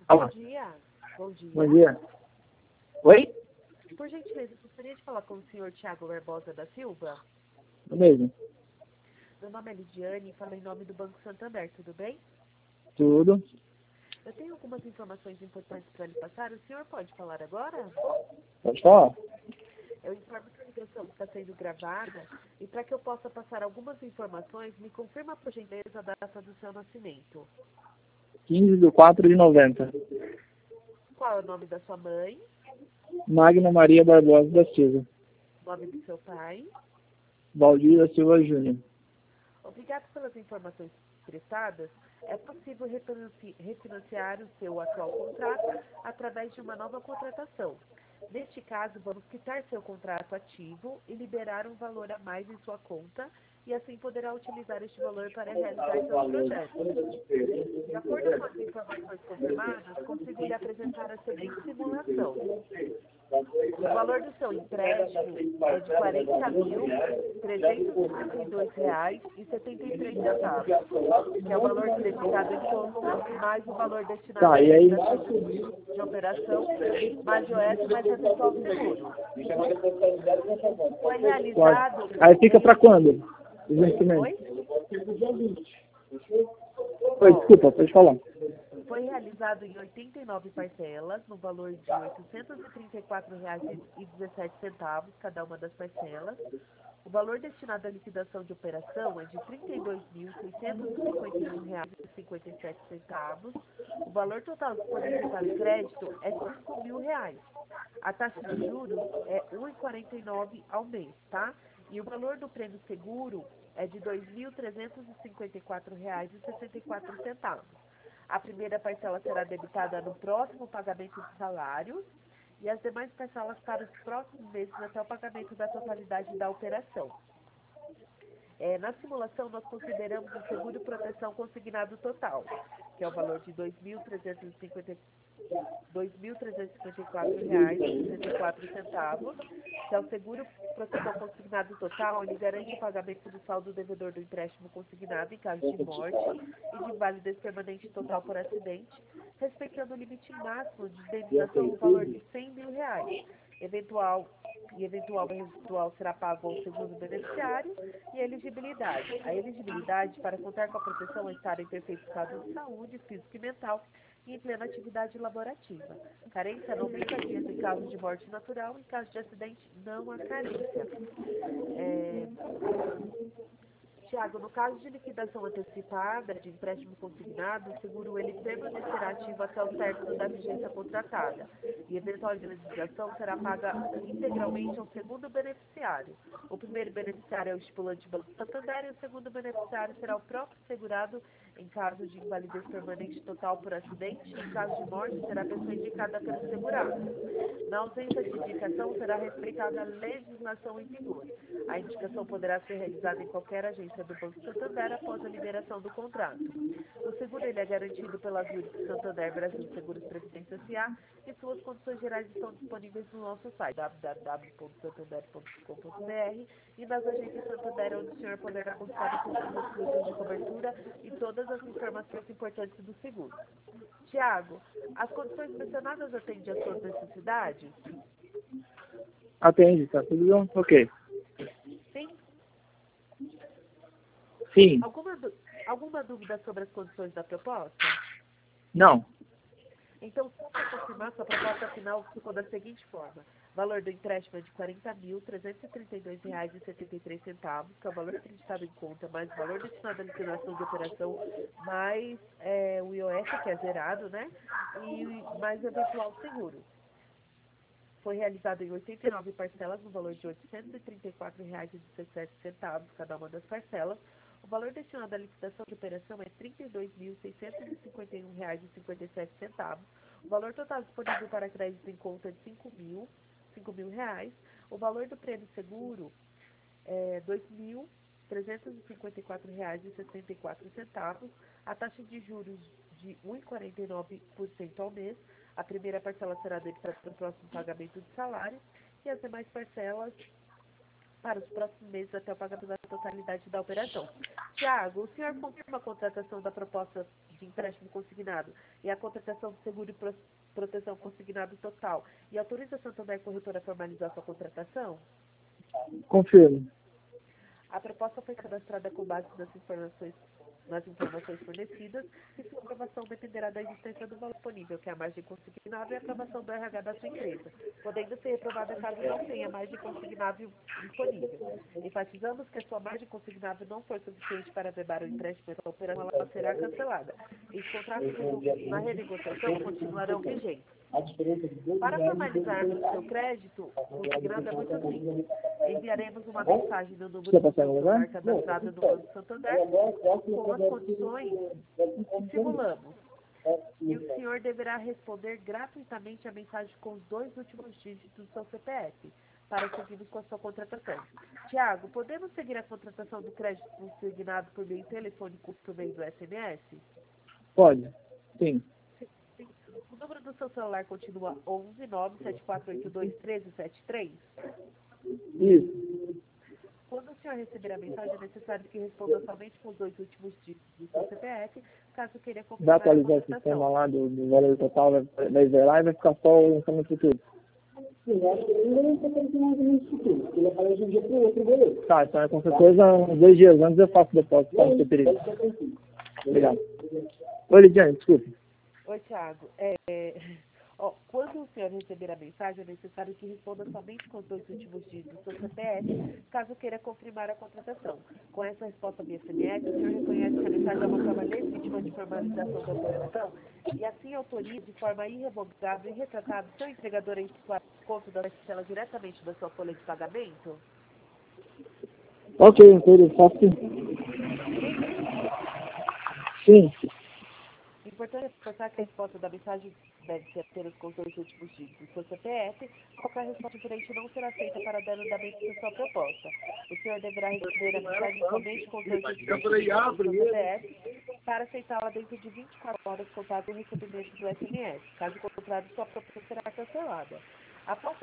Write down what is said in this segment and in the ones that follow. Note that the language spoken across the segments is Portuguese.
Alô, Bom dia. Bom dia. bom dia. Oi? Por gentileza, gostaria de falar com o senhor Tiago Barbosa da Silva? Eu mesmo. Meu nome é Lidiane e falo em nome do Banco Santander, tudo bem? Tudo. Eu tenho algumas informações importantes para lhe passar. O senhor pode falar agora? Pode falar. Eu informo que a ligação está sendo gravada e para que eu possa passar algumas informações, me confirma por gentileza a data do seu nascimento. 15/4/90. Qual é o nome da sua mãe? Magna Maria Barbosa da Silva. Nome do seu pai? Valdir da Silva Júnior. Obrigado pelas informações prestadas. É possível refinanciar o seu atual contrato através de uma nova contratação. Neste caso, vamos quitar seu contrato ativo e liberar um valor a mais em sua conta e assim poderá utilizar este valor para realizar seus projetos. De acordo com as informações confirmadas, consigo lhe apresentar a seguinte simulação. O valor do seu empréstimo é de R$ 40.352,73, que é o valor creditado em conta, mais o valor destinado Tá, à e aí? realização de operação, mais o S, mais eventual seguro. Foi realizado... Aí fica pra quando? O vencimento. Oi? Oi, desculpa, pode falar. Foi realizado em 89 parcelas, no valor de R$ 834,17, cada uma das parcelas. O valor destinado à liquidação de operação é de R$ 32.651,57. O valor total disponível para o crédito é R$ 5.000. A taxa de juros é 1,49 ao mês, tá? E o valor do prêmio seguro é de R$ 2.354,64. A primeira parcela será debitada no próximo pagamento de salários e as demais parcelas para os próximos meses até o pagamento da totalidade da operação. Na simulação, nós consideramos o seguro proteção consignado total, que é o valor de R$ 2.354,64, que é o seguro proteção consignado total. Ele garante o pagamento do saldo devedor do empréstimo consignado em caso de morte e de invalidez permanente total por acidente, respeitando o limite máximo de indenização no valor de R$ 100.000. Eventual residual será pago ao segundo beneficiário. E a elegibilidade. A elegibilidade para contar com a proteção é estar em perfeito estado de saúde, físico e mental e em plena atividade laborativa. Carência 90 dias em caso de morte natural, em caso de acidente não há carência. Tiago, no caso de liquidação antecipada de empréstimo consignado, o seguro ele permanecerá ativo até o término da vigência contratada e eventual indenização será paga integralmente ao segundo beneficiário. O primeiro beneficiário é o estipulante Banco Santander e o segundo beneficiário será o próprio segurado em caso de invalidez permanente total por acidente e em caso de morte será a pessoa indicada pelo segurado. Na ausência de indicação, será respeitada a legislação em vigor. A indicação poderá ser realizada em qualquer agência do Banco Santander após a liberação do contrato. O seguro ele é garantido pela Zurich Santander Brasil Seguros Previdência S.A. e suas condições gerais estão disponíveis no nosso site www.santander.com.br e nas agências Santander, onde o senhor poderá consultar todos os planos de cobertura e todas as informações importantes do seguro. Tiago, as condições mencionadas atendem às suas necessidades? Atende, tá tudo bom? Ok. Sim? Sim. Alguma dúvida sobre as condições da proposta? Não. Então, só para confirmar, sua proposta final ficou da seguinte forma. O valor do empréstimo é de R$ 40.332,73, que é o valor acreditado em conta, mais o valor destinado à liquidação de operação, mais o IOF, que é zerado, né? E mais eventual seguro. Foi realizado em 89 parcelas, no valor de R$ 834,17, cada uma das parcelas. O valor destinado à liquidação de operação é R$ 32.651,57. O valor total disponível para crédito em conta é de R$ 5.000. O valor do prêmio seguro é R$ 2.354,64. A taxa de juros de 1,49% ao mês. A primeira parcela será debitada no próximo pagamento de salário e as demais parcelas para os próximos meses até o pagamento da totalidade da operação. Tiago, o senhor confirma a contratação da proposta de empréstimo consignado e a contratação do seguro e proteção consignado total, e autoriza a Santander Corretora a formalizar sua contratação? Confirmo. A proposta foi cadastrada com base nas informações fornecidas e sua aprovação dependerá da existência do valor disponível, que é a margem consignável, e a aprovação do RH da sua empresa, podendo ser reprovada caso não tenha margem consignável disponível. Enfatizamos que a sua margem consignável não for suficiente para averbar o empréstimo, então a operação ela será cancelada. Os contratos na renegociação continuarão vigentes. Para formalizarmos o seu crédito consignado é muito simples. Enviaremos uma mensagem no número do seu celular cadastrado no Banco Santander com as condições que simulamos. E o senhor deverá responder gratuitamente a mensagem com os 2 últimos dígitos do seu CPF para seguirmos com a sua contratação. Tiago, podemos seguir a contratação do crédito consignado por meio telefônico por meio do SMS? Pode. Sim. O número do seu celular continua 11 97482 1373? Isso. Quando o senhor receber a mensagem, é necessário que responda somente com os 2 últimos dígitos do seu CPF, caso queira Vai confirmar a atualizar o contratação. sistema lá do valor total, vai zerar e vai ficar só o lançamento futuro. Sim, eu acho que ele não está aparecendo mais no futuro, porque ele aparece de um dia para o outro, beleza. Tá, então com certeza uns 2 dias antes eu faço o depósito para não ter perigo. Obrigado. Oi, Lidiane, desculpe. Oi, Tiago. Quando o senhor receber a mensagem, é necessário que responda somente com os 2 últimos dígitos do seu CPF, caso queira confirmar a contratação. Com essa resposta via SMS, o senhor reconhece que a mensagem é uma forma legítima de formalização da operação e assim autoriza de forma irrevogável e retratável seu entregador a efetuar o conto da parcela diretamente da sua folha de pagamento? Ok, interessante. Sim. Importante reforçar que a resposta da mensagem deve ser apenas com os 2 últimos dígitos do seu CPF. Qualquer resposta diferente não será feita para dar andamento da sua proposta. O senhor deverá receber a mensagem somente com os 2 últimos dígitos do seu CPF para aceitá-la dentro de 24 horas contadas do recebimento do SMS. Caso contrário, sua proposta será cancelada. Após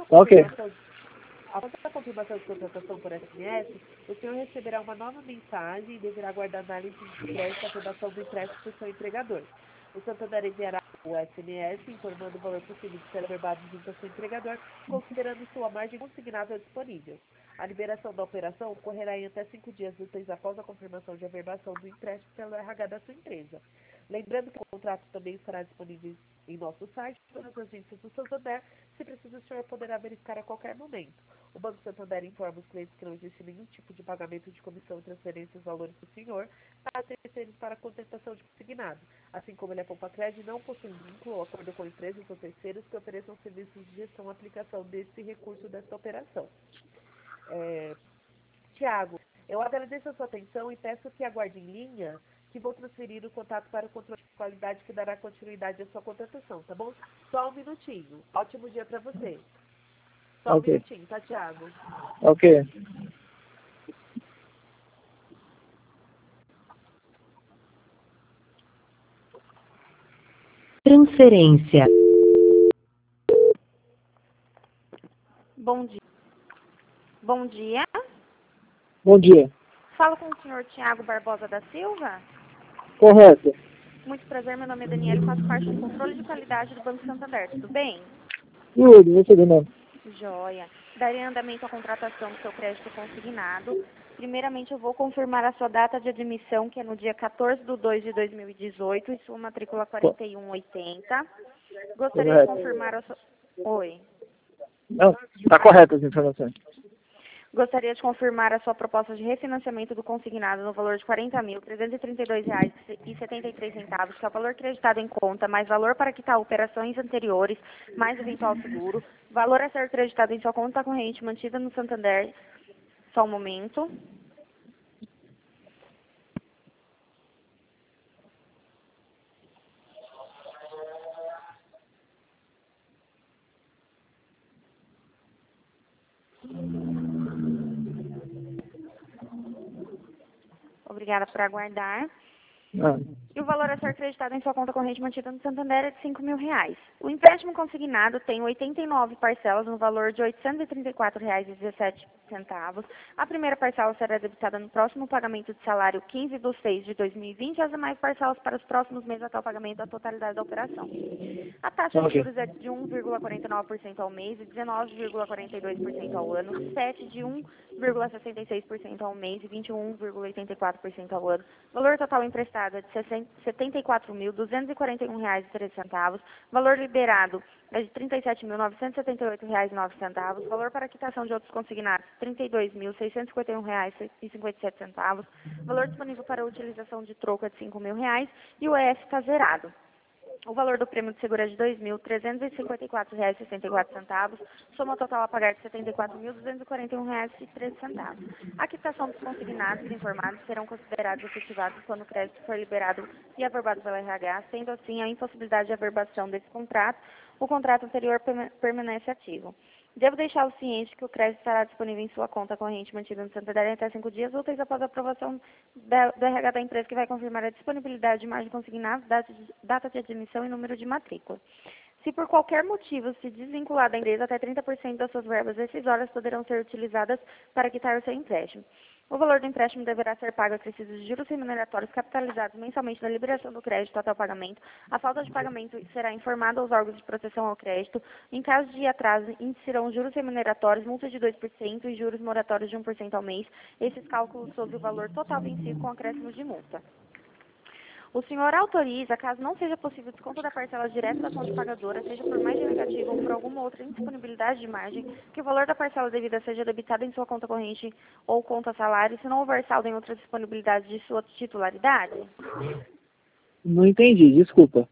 a confirmação de contratação por SMS, o senhor receberá uma nova mensagem e deverá aguardar análise de crédito e aprovação do empréstimo por seu empregador. O Santander enviará o SMS informando o valor possível de ser averbado junto ao seu empregador, considerando sua margem consignável disponível. A liberação da operação ocorrerá em até 5 dias úteis após a confirmação de averbação do empréstimo pelo RH da sua empresa. Lembrando que o contrato também estará disponível em nosso site, nas agências do Santander. Se precisa, o senhor poderá verificar a qualquer momento. O Banco Santander informa os clientes que não existe nenhum tipo de pagamento de comissão e transferência dos valores do senhor para terceiros para contentação de consignado, assim como ele é Poupa-Crédito não possui vínculo ou acordo com empresas ou terceiros que ofereçam serviços de gestão e aplicação desse recurso desta operação. Tiago, eu agradeço a sua atenção e peço que aguarde em linha, que vou transferir o contato para o controle de qualidade que dará continuidade à sua contratação, tá bom? Só um minutinho. Ótimo dia para você. Só um minutinho, tá, Tiago? Ok. Transferência. Bom dia. Bom dia. Bom dia. Falo com o senhor Tiago Barbosa da Silva. Correto. Muito prazer, meu nome é Daniela e faço parte do controle de qualidade do Banco Santander. Tudo bem? Tudo, você de novo. Joia. Darei andamento à contratação do seu crédito consignado. Primeiramente, eu vou confirmar a sua data de admissão, que é no dia 14 de 2 de 2018, e sua matrícula 4180. Gostaria de confirmar a sua... Oi. Não, está correto as informações. Gostaria de confirmar a sua proposta de refinanciamento do consignado no valor de R$ 40.332,73, que é o valor creditado em conta, mais valor para quitar operações anteriores, mais eventual seguro, valor a ser creditado em sua conta corrente mantida no Santander. Só um momento. Obrigada por aguardar. E e o valor a ser acreditado em sua conta corrente mantida no Santander é de R$5.000. O empréstimo consignado tem 89 parcelas no valor de R$ 834,17. A primeira parcela será debitada no próximo pagamento de salário 15/6 de 2020 e as demais parcelas para os próximos meses até o pagamento da totalidade da operação. A taxa de juros é de 1,49% ao mês e 19,42% ao ano, 7% de 1,66% ao mês e 21,84% ao ano. Valor total emprestado é de R$ 74.241,13. Valor liberado é de R$ 37.978,09. Valor para quitação de outros consignados, R$ 32.651,57. Valor disponível para utilização de troco é de R$ 5.000 e o EF está zerado. O valor do prêmio de seguro é de R$ 2.354,64. Soma total a pagar de R$ 74.241,13. A quitação dos consignados informados serão considerados efetivados quando o crédito for liberado e averbado pela RH, sendo assim a impossibilidade de averbação desse contrato, o contrato anterior permanece ativo. Devo deixá-lo ciente que o crédito estará disponível em sua conta corrente mantida no Santander em até 5 dias úteis após a aprovação do RH da empresa, que vai confirmar a disponibilidade de margem consignada, data de admissão e número de matrícula. Se por qualquer motivo se desvincular da empresa, até 30% das suas verbas rescisórias poderão ser utilizadas para quitar o seu empréstimo. O valor do empréstimo deverá ser pago acrescidos de juros remuneratórios capitalizados mensalmente da liberação do crédito até o pagamento. A falta de pagamento será informada aos órgãos de proteção ao crédito. Em caso de atraso, incidirão juros remuneratórios, multa de 2% e juros moratórios de 1% ao mês. Esses cálculos sobre o valor total vencido com acréscimo de multa. O senhor autoriza, caso não seja possível desconto da parcela direta da conta pagadora, seja por margem negativa ou por alguma outra indisponibilidade de margem, que o valor da parcela devida seja debitado em sua conta corrente ou conta salário, se não houver saldo em outra disponibilidade de sua titularidade? Não entendi, desculpa.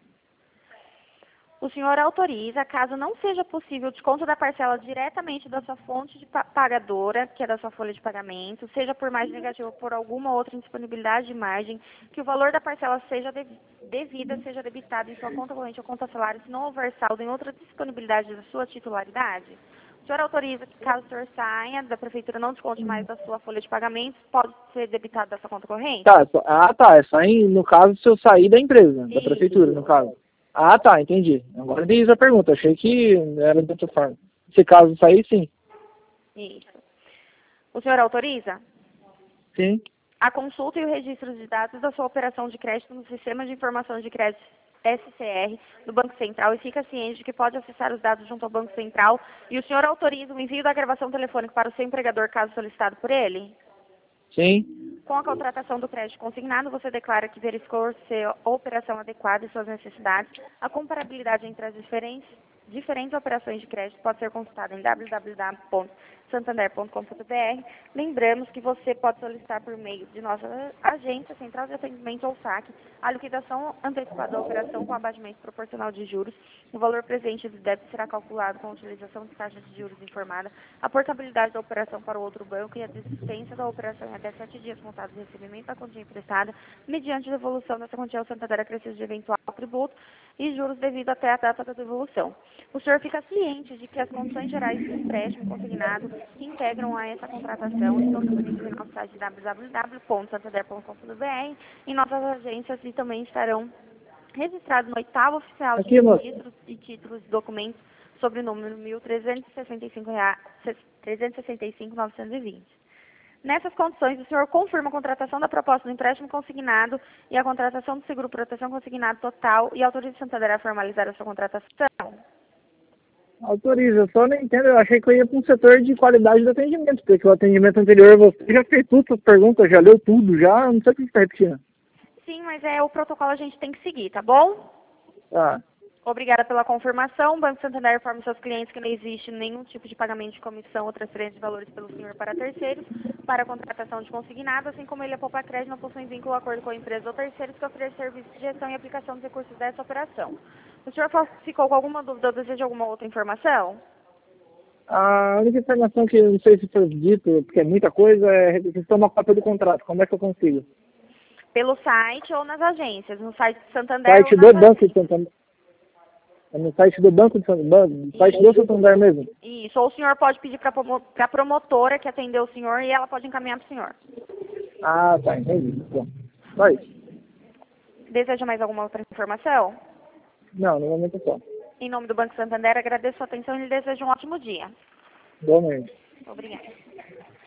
O senhor autoriza, caso não seja possível o desconto da parcela diretamente da sua fonte de pagadora, que é da sua folha de pagamento, seja por margem negativa ou por alguma outra indisponibilidade de margem, que o valor da parcela seja devida seja debitado em sua conta corrente ou conta salário, se não houver saldo em outra disponibilidade da sua titularidade? O senhor autoriza que, caso o senhor saia da prefeitura, não desconte mais da sua folha de pagamentos, pode ser debitado da sua conta corrente? Tá, é só no caso se eu sair da empresa, da prefeitura, no caso. Ah, tá, entendi. Agora entendi a pergunta. Achei que era de outra forma. Se caso sair, sim. Isso. O senhor autoriza? Sim. A consulta e o registro de dados da sua operação de crédito no Sistema de Informação de Crédito SCR do Banco Central e fica ciente de que pode acessar os dados junto ao Banco Central e o senhor autoriza o envio da gravação telefônica para o seu empregador caso solicitado por ele? Sim. Com a contratação do crédito consignado, você declara que verificou se a operação adequada e suas necessidades. A comparabilidade entre as diferentes operações de crédito pode ser consultada em www.santander.com.br. Lembramos que você pode solicitar por meio de nossa agência, Central de Atendimento ou SAC, a liquidação antecipada da operação com abatimento proporcional de juros. O valor presente do débito será calculado com a utilização de taxa de juros informada, a portabilidade da operação para o outro banco e a desistência da operação em até 7 dias contados de recebimento da quantia emprestada, mediante devolução dessa quantia ao Santander acrescido de eventual tributo e juros devido até a data da devolução. O senhor fica ciente de que as condições gerais do empréstimo consignado que integram a essa contratação estão disponíveis em nosso site www.santander.com.br, em nossas agências e também estarão registrados no 8º oficial de registros e títulos de documentos sobre o número 1.365.920. Nessas condições, o senhor confirma a contratação da proposta do empréstimo consignado e a contratação do seguro proteção consignado total e autoriza o Santander a formalizar a sua contratação? Autoriza, eu só não entendo, eu achei que eu ia para um setor de qualidade do atendimento, porque o atendimento anterior você já fez tudo, as perguntas, já leu tudo, já não sei o que você está repetindo. Sim, mas o protocolo a gente tem que seguir, tá bom? Tá. Obrigada pela confirmação. O Banco Santander informa seus clientes que não existe nenhum tipo de pagamento de comissão ou transferência de valores pelo senhor para terceiros para a contratação de consignado, assim como ele a Poupa Crédito não possui vínculo ou acordo com a empresa ou terceiros que oferece serviços de gestão e aplicação dos recursos dessa operação. O senhor ficou com alguma dúvida ou deseja alguma outra informação? A única informação que eu não sei se foi dito, porque é muita coisa, é requisitar uma cópia do contrato. Como é que eu consigo? Pelo site ou nas agências, no site do Santander Site do Banco de Santander. É no site do Banco de Santander, no site do Santander mesmo. Isso, ou o senhor pode pedir para a promotora que atendeu o senhor e ela pode encaminhar para o senhor. Ah, tá, entendi. Bom, só isso. Deseja mais alguma outra informação? Não, no momento é só. Em nome do Banco Santander, agradeço a atenção e lhe desejo um ótimo dia. Igualmente. Obrigada.